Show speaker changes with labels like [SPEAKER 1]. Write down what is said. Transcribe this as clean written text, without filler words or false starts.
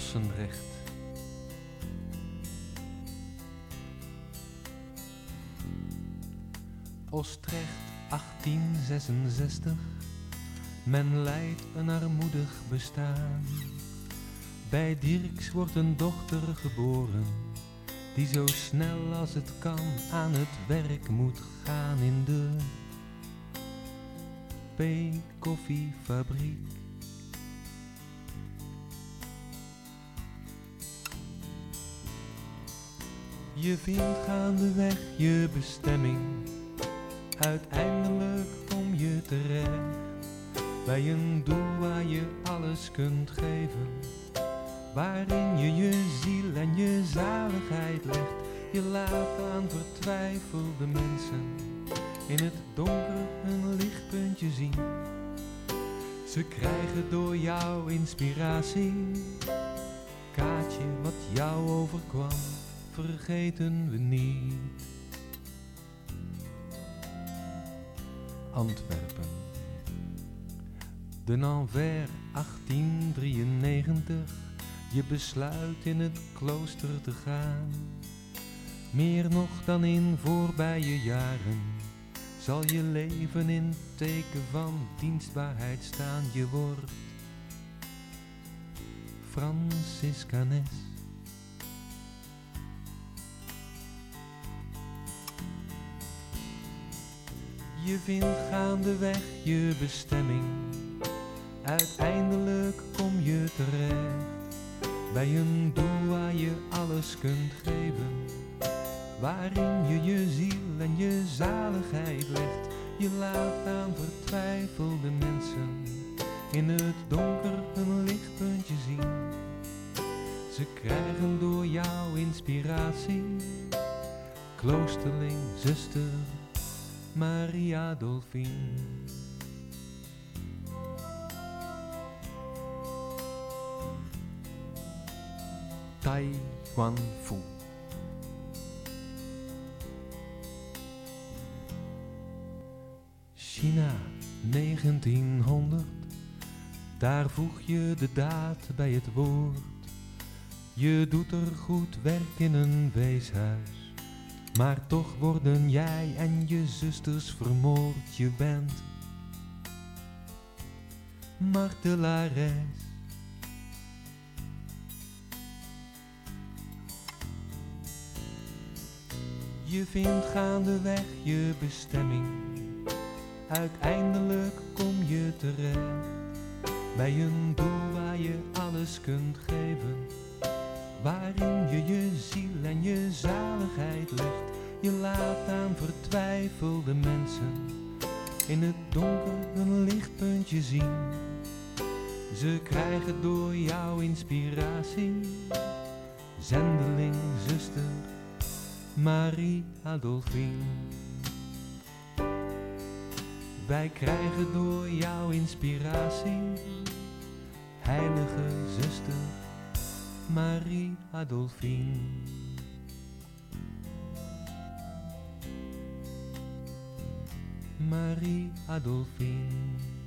[SPEAKER 1] Ossendrecht. Ostrecht 1866. Men leidt een armoedig bestaan. Bij Dirks wordt een dochter geboren, die zo snel als het kan aan het werk moet gaan in de P-koffiefabriek. Je vindt gaandeweg je bestemming, uiteindelijk kom je terecht bij een doel waar je alles kunt geven, waarin je je ziel en je zaligheid legt. Je laat aan vertwijfelde mensen in het donker een lichtpuntje zien. Ze krijgen door jouw inspiratie. Kaatje, wat jou overkwam, vergeten we niet. Antwerpen. De Anvers 1893. Je besluit in het klooster te gaan. Meer nog dan in voorbije jaren zal je leven in teken van dienstbaarheid staan. Je wordt Franciscanes. Je vindt gaandeweg je bestemming, uiteindelijk kom je terecht bij een doel waar je alles kunt geven, waarin je je ziel en je zaligheid legt. Je laat aan vertwijfelde mensen in het donker een lichtpuntje zien. Ze krijgen door jouw inspiratie. Kloosterling, zuster Maria Dolfin. Tai Quan Fu. China 1900, daar voeg je de daad bij het woord. Je doet er goed werk in een weeshuis, maar toch worden jij en je zusters vermoord. Je bent martelares. Je vindt gaandeweg je bestemming, uiteindelijk kom je terecht bij een doel waar je alles kunt geven, waarin je je ziel en je zaligheid legt. Je laat aan vertwijfelde mensen in het donker een lichtpuntje zien. Ze krijgen door jouw inspiratie. Zendeling, zuster Marie Adolfine. Wij krijgen door jouw inspiratie. Heilige zuster Marie Adolfine. Marie Adolfine.